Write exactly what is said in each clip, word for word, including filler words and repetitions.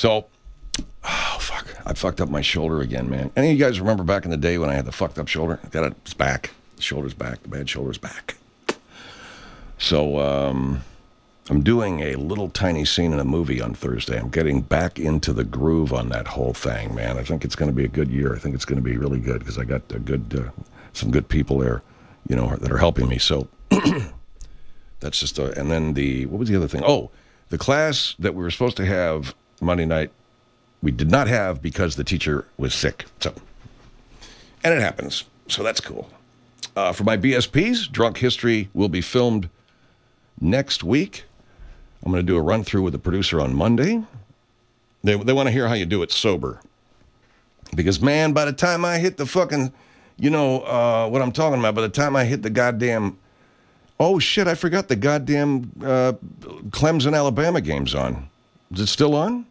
So, oh, fuck. I fucked up my shoulder again, man. Any of you guys remember back in the day when I had the fucked up shoulder? I got it, it's back. The shoulder's back. The bad shoulder's back. So, um, I'm doing a little tiny scene in a movie on Thursday. I'm getting back into the groove on that whole thing, man. I think it's going to be a good year. I think it's going to be really good because I got a good, uh, some good people there, you know, that are helping me. So that's just a, and then the, what was the other thing? Oh, the class that we were supposed to have Monday night, we did not have because the teacher was sick. So, and it happens. So that's cool. Uh, for my B S Ps, Drunk History will be filmed next week. I'm going to do a run-through with the producer on Monday. They they want to hear how you do it sober. Because, man, by the time I hit the fucking, you know, uh, what I'm talking about, by the time I hit the goddamn, oh, shit, I forgot the goddamn uh, Clemson, Alabama game's on. Is it still on?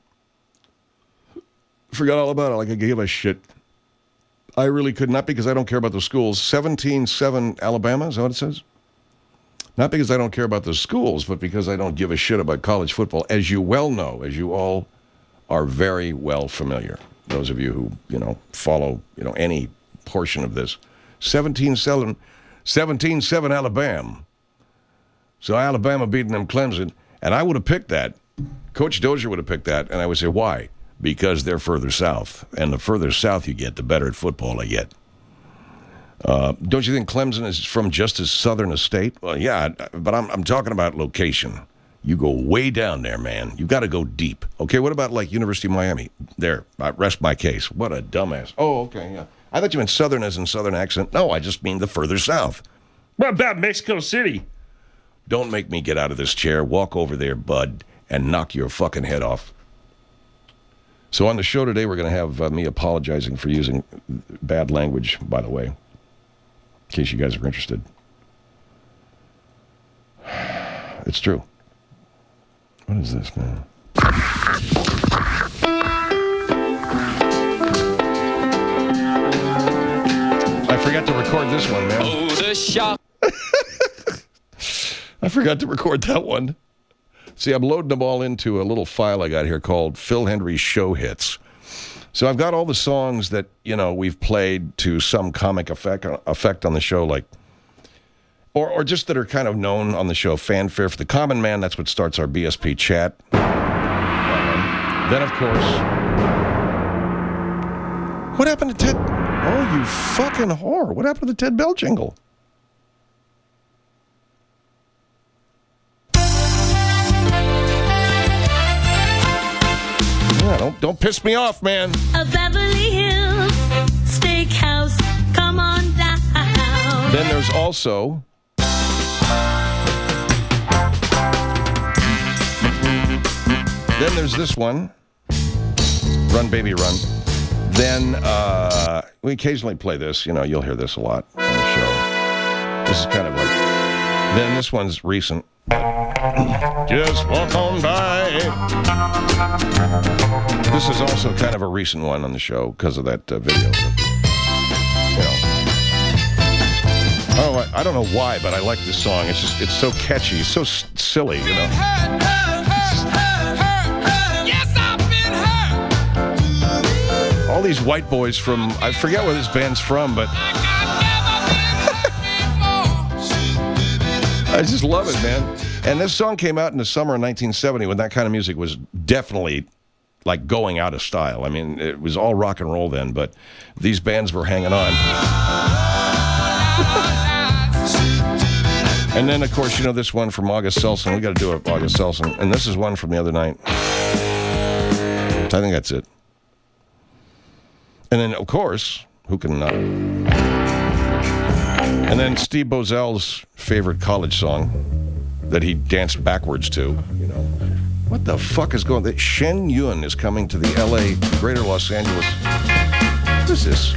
Forgot all about it, like I gave a shit. I really could not because I don't care about the schools. seventeen seven Alabama, is that what it says? Not because I don't care about the schools, but because I don't give a shit about college football, as you well know, as you all are very well familiar. Those of you who, you know, follow, you know, any portion of this. seventeen seven Alabama. So Alabama beating them Clemson, and I would have picked that. Coach Dozier would have picked that, and I would say, why? Because they're further south, and the further south you get, the better at football I get. Uh, don't you think Clemson is from just as southern a state? Well, yeah, but I'm I'm talking about location. You go way down there, man. You got to go deep. Okay, what about like University of Miami? There, I rest my case. What a dumbass. Oh, okay, yeah. I thought you meant southern as in southern accent. No, I just mean the further south. What about Mexico City? Don't make me get out of this chair. Walk over there, bud, and knock your fucking head off. So on the show today, we're going to have uh, me apologizing for using bad language, by the way. In case you guys are interested. It's true. What is this, man? I forgot to record this one, man. Oh, the shop. I forgot to record that one. See, I'm loading them all into a little file I got here called Phil Hendry Show Hits. So I've got all the songs that, you know, we've played to some comic effect effect on the show, like, or or just that are kind of known on the show. Fanfare for the Common Man, that's what starts our B S P chat. Um, then, of course, what happened to Ted? Oh, you fucking whore. What happened to the Ted Bell jingle? Yeah, don't, don't piss me off, man. A Beverly Hills Steakhouse, come on down. Then there's also... Then there's this one. Run, Baby, Run. Then uh, we occasionally play this. You know, you'll hear this a lot on the show. This is kind of like... Then this one's recent. Just walk on by. This is also kind of a recent one on the show because of that uh, video. You know. Oh, I, I don't know why, but I like this song. It's just, it's so catchy. It's so s- silly, you know. Yes, I've been hurt. All these white boys from, I forget where this band's from, but I just love it, man. And this song came out in the summer of nineteen seventy when that kind of music was definitely like going out of style. I mean, it was all rock and roll then, but these bands were hanging on. And then, of course, you know this one from August Selson. We got to do it, August Selson. And this is one from the other night. I think that's it. And then, of course, who can not? And then Steve Bozel's favorite college song that he danced backwards to, you know. What the fuck is going on? Shen Yun is coming to the L A, Greater Los Angeles. What is this?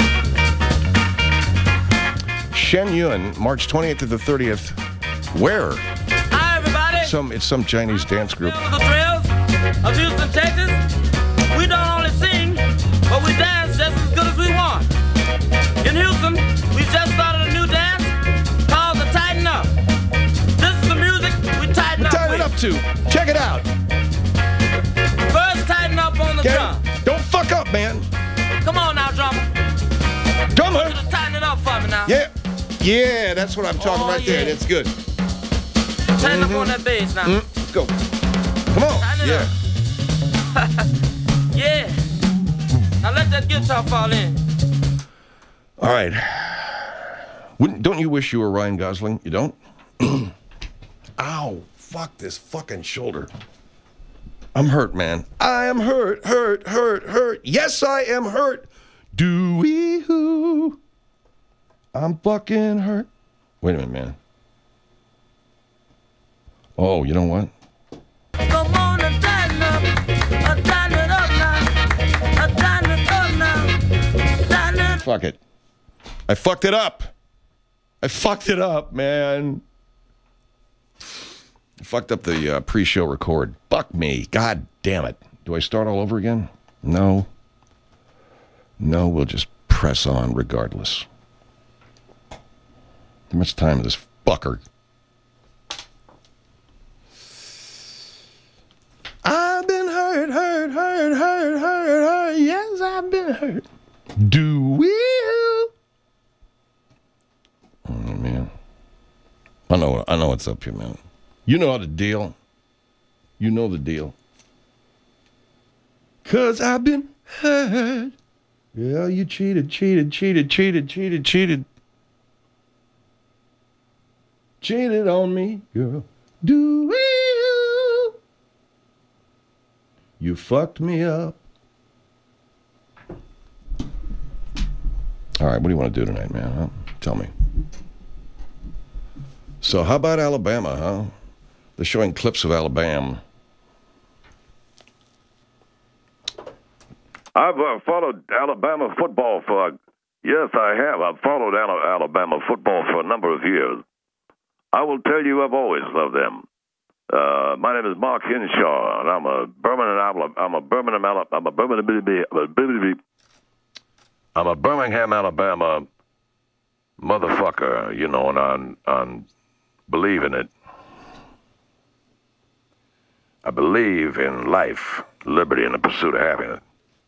Shen Yun, March twenty-eighth to the thirtieth. Where? Hi, everybody. Some, it's some Chinese dance group. The trails of Houston, Texas. We don't only sing, but we dance just as good as we want. In Houston, we just started a new dance called the Tighten Up. This is the music we tighten we up tighten with. up to. Check it out. First, tighten up on the Okay? drum. Don't fuck up, man. Come on now, drummer. Drummer. Just tighten it up for me now. Yeah. Yeah, that's what I'm talking Oh, right there. yeah. That's good. Tighten up on that bass now. Mm, let's go. Come on. Tighten it Yeah. up. Yeah. Now let that guitar fall in. All right. Wouldn't, don't you wish you were Ryan Gosling? You don't? Ow. Fuck this fucking shoulder. I'm hurt, man. I am hurt, hurt, hurt, hurt. Yes, I am hurt. Do-wee-hoo. I'm fucking hurt. Wait a minute, man. Oh, you know what? Come on and tighten up. Uh, tighten it up now. Uh, tighten it up now. Tighten it. Fuck it. I fucked it up. I fucked it up, man. I fucked up the uh, pre-show record. Fuck me. God damn it. Do I start all over again? No. No, we'll just press on regardless. How much time is this fucker? I've been hurt, hurt, hurt, hurt, hurt, hurt. Yes, I've been hurt. Do we? Oh, man. I know, I know what's up here, man. You know how to deal. You know the deal. Cause I've been hurt. Yeah, you cheated, cheated, cheated, cheated, cheated, cheated. Cheated on me, girl. Do you? You fucked me up. All right, what do you want to do tonight, man? Huh? Tell me. So how about Alabama, huh? They're showing clips of Alabama. I've uh, followed Alabama football for, yes, I have. I've followed Ala- Alabama football for a number of years. I will tell you, I've always loved them. Uh, my name is Mark Henshaw, and I'm a Birmingham, Alabama. I'm a Birmingham, Alabama. I'm a Birmingham, I'm a Birmingham, Alabama motherfucker, you know, and I, I believe in it. I believe in life, liberty, and the pursuit of happiness.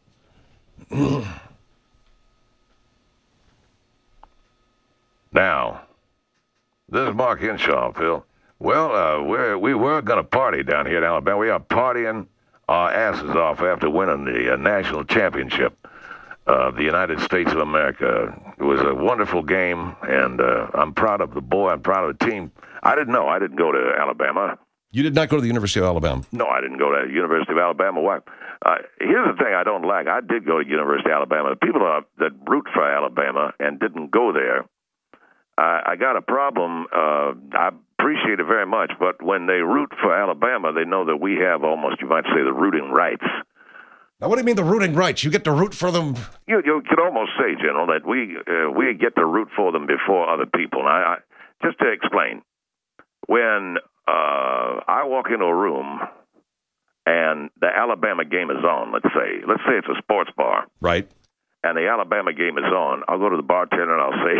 Now, this is Mark Henshaw, Phil. Well, uh, we're, we were going to party down here in Alabama. We are partying our asses off after winning the uh, national championship of the United States of America. It was a wonderful game, and uh, I'm proud of the boy. I'm proud of the team. I didn't know. I didn't go to Alabama. You did not go to the University of Alabama? No, I didn't go to the University of Alabama. Why? Uh, here's the thing I don't like. I did go to the University of Alabama. The people uh, that root for Alabama and didn't go there, uh, I got a problem. Uh, I appreciate it very much, but when they root for Alabama, they know that we have almost, you might say, the rooting rights. Now, what do you mean the rooting rights? You get to root for them? You, you could almost say, General, that we uh, we get to root for them before other people. And I, I, just to explain, when uh, I walk into a room and the Alabama game is on, let's say, let's say it's a sports bar. Right. And the Alabama game is on, I'll go to the bartender and I'll say,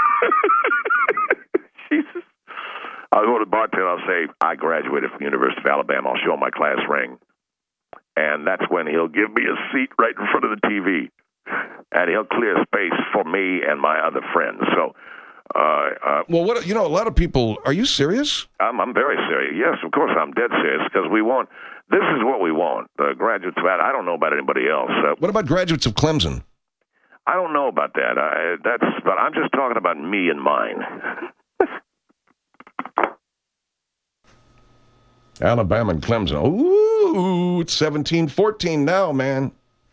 Jesus. I'll go to the bartender and I'll say, I graduated from the University of Alabama. I'll show him my class ring. And that's when he'll give me a seat right in front of the T V. And he'll clear space for me and my other friends. So, uh, uh, well, what you know, a lot of people, are you serious? I'm, I'm very serious. Yes, of course, I'm dead serious because we want, this is what we want. Uh, graduates of that, I don't know about anybody else. Uh, what about graduates of Clemson? I don't know about that. I, that's, but I'm just talking about me and mine. Alabama and Clemson. Ooh, it's seventeen fourteen now, man.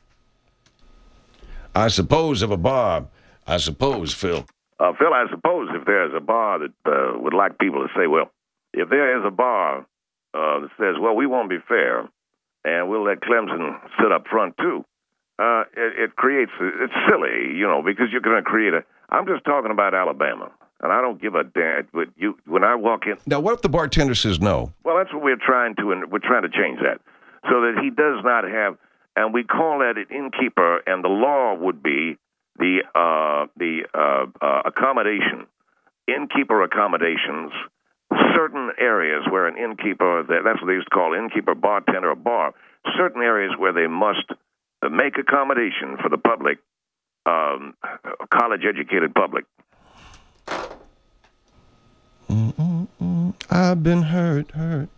I suppose of a bar. I suppose, Phil. Uh, Phil, I suppose if there's a bar that uh, would like people to say, well, if there is a bar uh, that says, well, we won't be fair, and we'll let Clemson sit up front too, uh, it, it creates, it's silly, you know, because you're going to create a, I'm just talking about Alabama. And I don't give a damn. But you, when I walk in. Now, what if the bartender says no? Well, that's what we're trying to, and we're trying to change that, so that he does not have. And we call that an innkeeper, and the law would be the uh, the uh, uh, accommodation, innkeeper accommodations. Certain areas where an innkeeper, that's what they used to call innkeeper, bartender, or bar. Certain areas where they must make accommodation for the public, um, college-educated public. Mm-mm-mm. I've been hurt, hurt.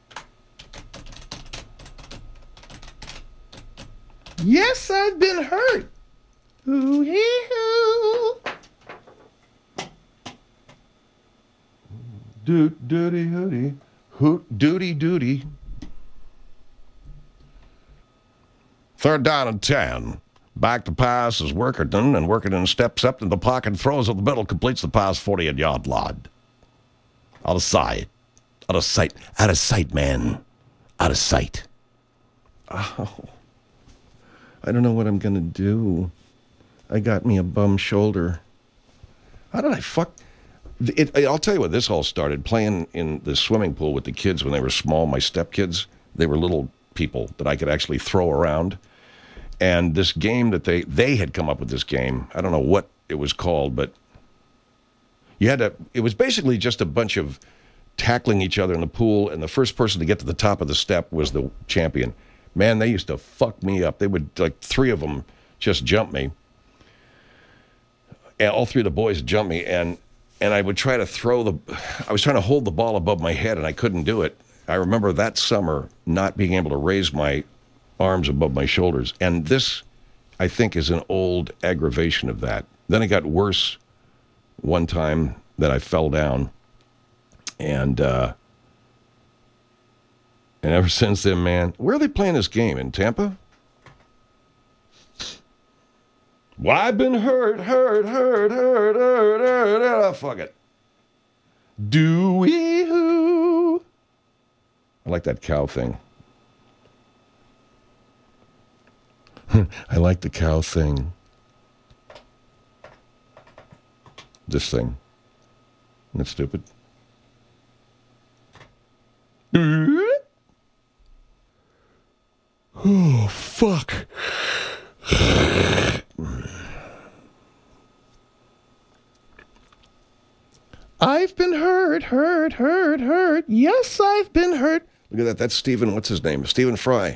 Yes, I've been hurt. Ooh-hee-hoo. Doot, doody, hooty. Hoot, doody, doody. Third down and ten. Back to pass is Workerton, and Workerton steps up in the pocket, throws up the middle, completes the pass, forty-yard line. Out of sight. Out of sight. Out of sight, man. Out of sight. Oh. I don't know what I'm going to do. I got me a bum shoulder. How did I fuck? It, I'll tell you what, this all started playing in the swimming pool with the kids when they were small, my stepkids. They were little people that I could actually throw around. And this game that they, they had come up with this game, I don't know what it was called, but you had to, it was basically just a bunch of tackling each other in the pool, and the first person to get to the top of the step was the champion. Man, they used to fuck me up. They would, like, three of them just jump me. And all three of the boys jump me, and and I would try to throw the, I was trying to hold the ball above my head, and I couldn't do it. I remember that summer not being able to raise my arms above my shoulders. And this, I think, is an old aggravation of that. Then it got worse one time that I fell down. And, uh, and ever since then, man, where are they playing this game? In Tampa? Well, I've been hurt, hurt, hurt, hurt, hurt, hurt, hurt. Oh, fuck it. Do-wee-hoo. I like that cow thing. I like the cow thing. This thing. Isn't that stupid? Oh, fuck. I've been hurt, hurt, hurt, hurt. Yes, I've been hurt. Look at that. That's Stephen, what's his name? Stephen Fry.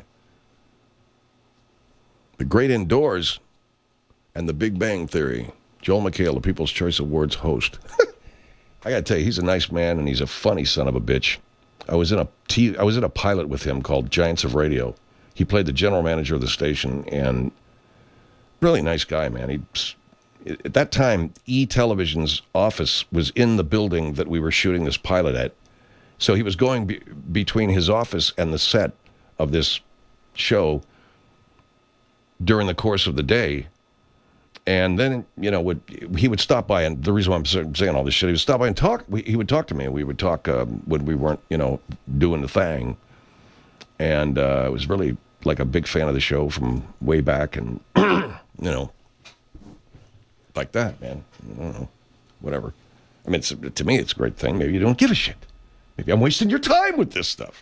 The Great Indoors and The Big Bang Theory. Joel McHale, the People's Choice Awards host. I got to tell you, he's a nice man, and he's a funny son of a bitch. I was in a T- I was in a pilot with him called Giants of Radio. He played the general manager of the station, and really nice guy, man. He, at that time, E-Television's office was in the building that we were shooting this pilot at. So he was going be- between his office and the set of this show during the course of the day. And then, you know, would he would stop by, and the reason why I'm saying all this shit, he would stop by and talk. We, he would talk to me, and we would talk um, when we weren't, you know, doing the thing. And uh, I was really like a big fan of the show from way back, and, you know, like that, man. I don't know, whatever. I mean, it's, to me, it's a great thing. Maybe you don't give a shit. Maybe I'm wasting your time with this stuff.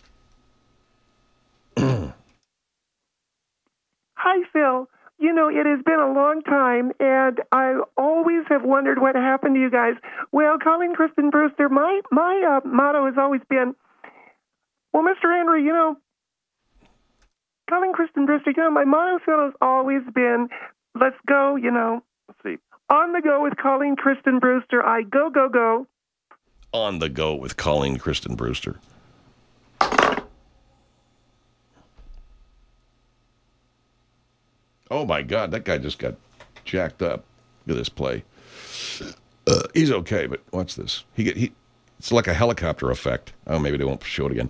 Hi, Phil. You know, it has been a long time, and I always have wondered what happened to you guys. Well, Colleen Kristen Brewster, my my uh, motto has always been, well, Mister Henry, you know, Colleen Kristen Brewster, you know, my motto, Phil, has always been, let's go, you know, let's see, on the go with Colleen Kristen Brewster. I go, go, go. On the go with Colleen Kristen Brewster. Oh, my God, that guy just got jacked up. Look at this play. Uh, he's okay, but watch this. He get he. It's like a helicopter effect. Oh, maybe they won't show it again.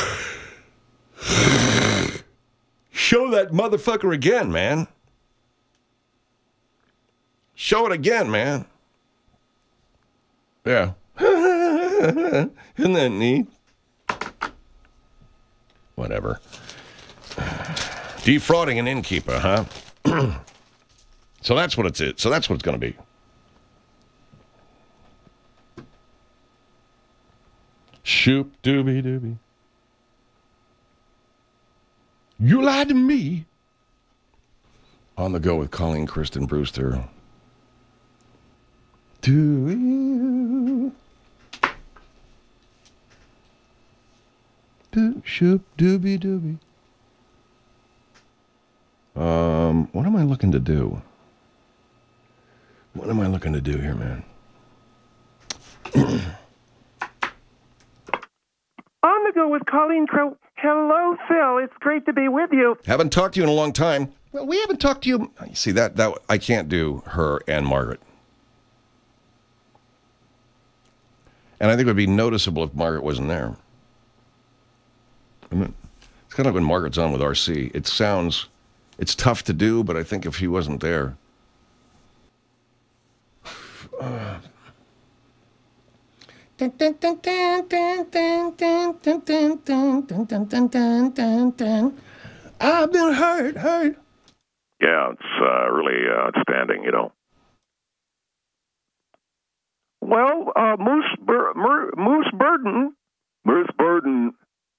Show that motherfucker again, man. Show it again, man. Yeah. Isn't that neat? Whatever. Defrauding an innkeeper, huh? So that's what it's. So that's what it's going to be. Shoop dooby dooby. You lied to me. On the go with Colleen Kristen Brewster. Do you? Do shoop dooby dooby. Um, what am I looking to do? What am I looking to do here, man? On the go with Colleen Crow. Hello, Phil. It's great to be with you. Haven't talked to you in a long time. Well, we haven't talked to you. You see, that, that I can't do her and Margaret. And I think it would be noticeable if Margaret wasn't there. I mean, it's kind of like when Margaret's on with R C. It sounds, it's tough to do, but I think if he wasn't there. Uh. I've been hurt, hurt. Yeah, it's uh, really uh, outstanding, you know. Well, uh, Moose, Bur- Mer- Moose Burden. Moose Burden.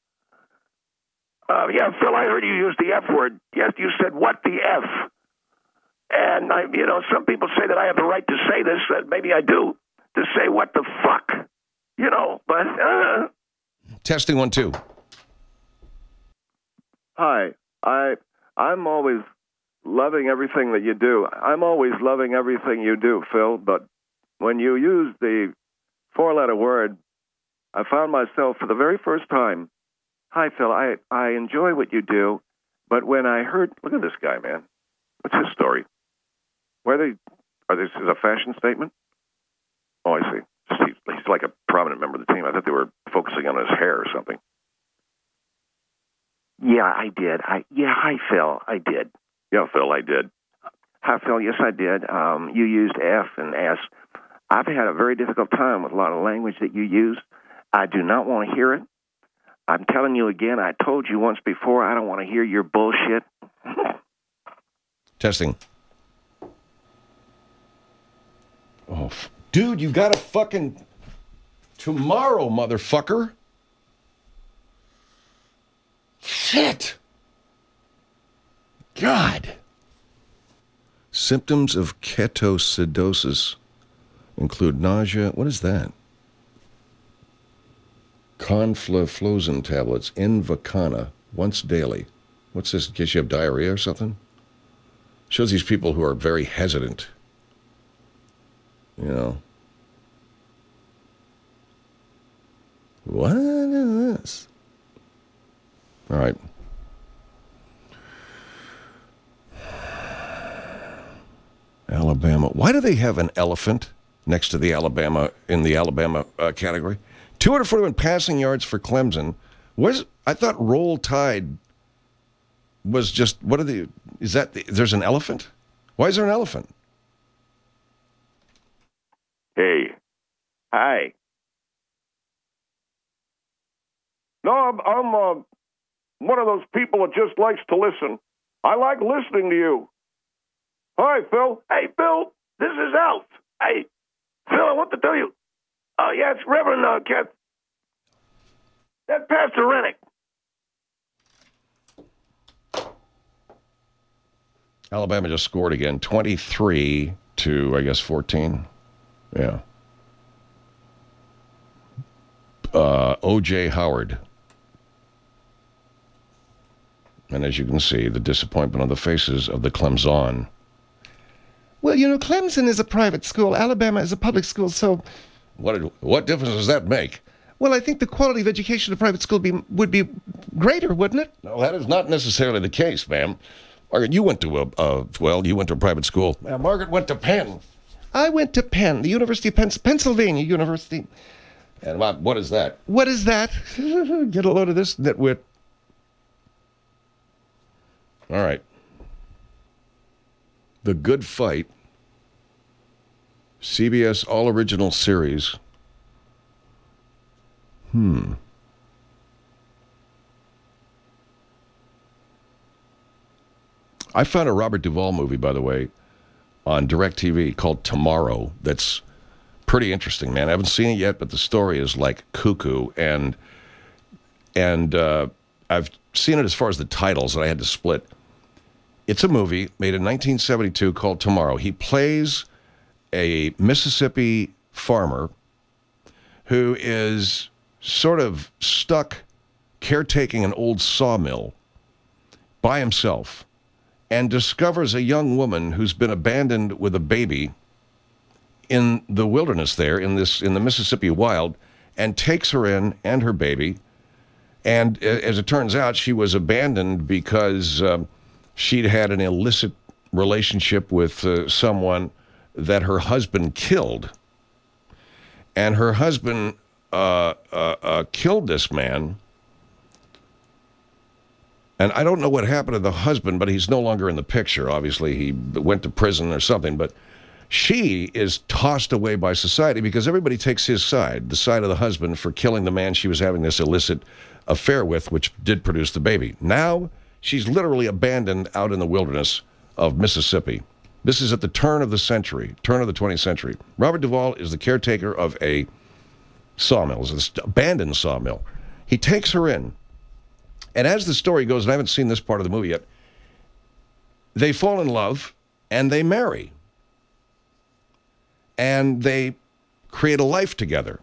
Uh, yeah, Phil, I heard you use the F word. Yes, you said, what the F? And, I, you know, some people say that I have the right to say this. Uh, maybe I do. To say, what the fuck? You know, but... Uh... Testing one, two. Hi. I, I'm always loving everything that you do. I'm always loving everything you do, Phil, but when you use the four-letter word, I found myself for the very first time, hi, Phil, I, I enjoy what you do, but when I heard, look at this guy, man. What's his story? Where are they, are this is a fashion statement? Oh, I see. He's, he's like a prominent member of the team. I thought they were focusing on his hair or something. Yeah, I did. I Yeah, hi, Phil, I did. Yeah, Phil, I did. Hi, Phil, yes, I did. Um, you used F and S. I've had a very difficult time with a lot of language that you use. I do not want to hear it. I'm telling you again, I told you once before, I don't want to hear your bullshit. Testing. Oh, f- dude, you got to fucking... Tomorrow, motherfucker. Shit. God. Symptoms of ketoacidosis include nausea. What is that? Conflaflozin tablets, Invokana, once daily. What's this, in case you have diarrhea or something? Shows these people who are very hesitant. You know. What is this? All right. Alabama. Why do they have an elephant next to the Alabama, in the Alabama uh, category? two hundred forty-one passing yards for Clemson. Was I thought Roll Tide was just, what are the, is that, the, there's an elephant? Why is there an elephant? Hey. Hi. No, I'm, I'm uh, one of those people that just likes to listen. I like listening to you. Hi, Phil. Hey, Phil, this is Alf. Hey, Phil, I want to tell you. Oh, uh, yeah, it's Reverend uh, Cat. That's Pastor Rennick. Alabama just scored again, twenty-three to, I guess, fourteen. Yeah. Uh, O J Howard. And as you can see, the disappointment on the faces of the Clemson. Well, you know, Clemson is a private school. Alabama is a public school, so... What what difference does that make? Well, I think the quality of education in a private school be, would be greater, wouldn't it? No, that is not necessarily the case, ma'am. Margaret, you went to a, uh, well, you went to a private school. Uh, Margaret went to Penn. I went to Penn, the University of Penn, Pennsylvania University. And what, what is that? What is that? Get a load of this, nitwit. All right. The Good Fight, C B S All Original Series. Hmm. I found a Robert Duvall movie, by the way, on DirecTV called Tomorrow that's pretty interesting, man. I haven't seen it yet, but the story is like cuckoo. And, and uh, I've seen it as far as the titles, and I had to split. It's a movie made in nineteen seventy-two called Tomorrow. He plays a Mississippi farmer who is sort of stuck caretaking an old sawmill by himself. and discovers a young woman who's been abandoned with a baby in the wilderness there, in this in the Mississippi wild, and takes her in and her baby. And as it turns out, she was abandoned because um, she'd had an illicit relationship with uh, someone that her husband killed. And her husband uh, uh, uh, killed this man. And I don't know what happened to the husband, but he's no longer in the picture. Obviously, he went to prison or something. But she is tossed away by society because everybody takes his side, the side of the husband, for killing the man she was having this illicit affair with, which did produce the baby. Now, she's literally abandoned out in the wilderness of Mississippi. This is at the turn of the century, turn of the twentieth century. Robert Duvall is the caretaker of a sawmill, it's an abandoned sawmill. He takes her in, and as the story goes, and I haven't seen this part of the movie yet, they fall in love, and they marry. And they create a life together.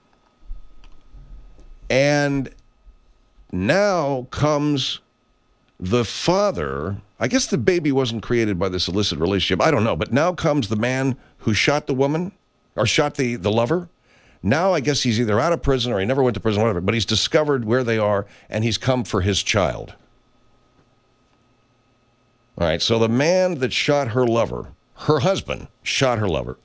And now comes the father. I guess the baby wasn't created by this illicit relationship. I don't know. But now comes the man who shot the woman, or shot the, the lover. Now I guess he's either out of prison or he never went to prison, whatever. But he's discovered where they are, and he's come for his child. All right, so the man that shot her lover, her husband, shot her lover.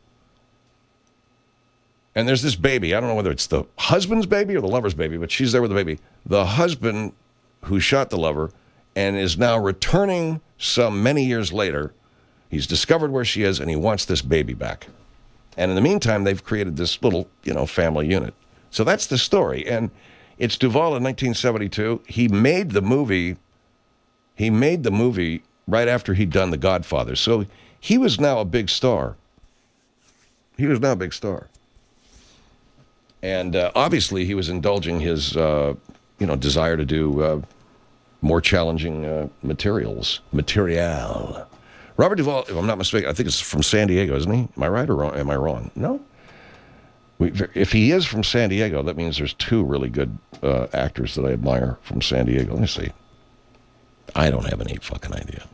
And there's this baby. I don't know whether it's the husband's baby or the lover's baby, but she's there with the baby. The husband who shot the lover and is now returning some many years later. He's discovered where she is, and he wants this baby back. And in the meantime, they've created this little, you know, family unit. So that's the story. And it's Duvall in nineteen seventy-two. He made the movie. He made the movie right after he'd done The Godfather. So he was now a big star. He was now a big star. And uh, obviously, he was indulging his, uh, you know, desire to do uh, more challenging uh, materials. Material. Robert Duvall, if I'm not mistaken, I think it's from San Diego, isn't he? Am I right or wrong? Am I wrong? No? We, if he is from San Diego, that means there's two really good uh, actors that I admire from San Diego. Let me see. I don't have any fucking idea.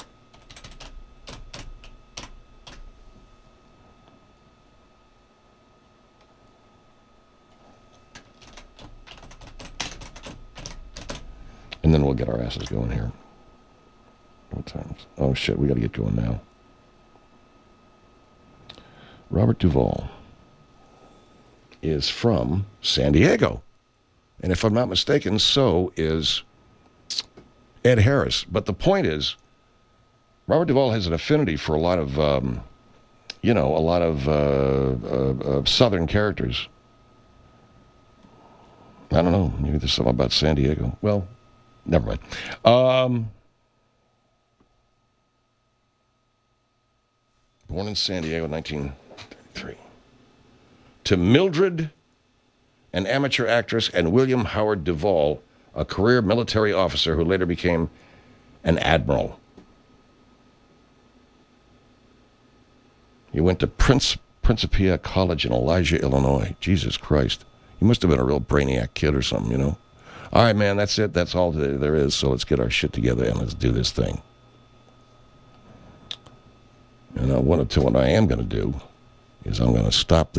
And then we'll get our asses going here. What time? Oh, shit, we got to get going now. Robert Duvall is from San Diego. And if I'm not mistaken, so is Ed Harris. But the point is, Robert Duvall has an affinity for a lot of, um, you know, a lot of uh, uh, uh, Southern characters. I don't know. Maybe there's something about San Diego. Well, never mind. Um, born in San Diego, nineteen thirty-three. To Mildred, an amateur actress, and William Howard Duvall, a career military officer who later became an admiral. He went to Prince, Principia College in Elijah, Illinois. Jesus Christ. He must have been a real brainiac kid or something, you know. All right, man, that's it. That's all there is. So let's get our shit together and let's do this thing. And uh, what, what I am going to do is I'm going to stop this.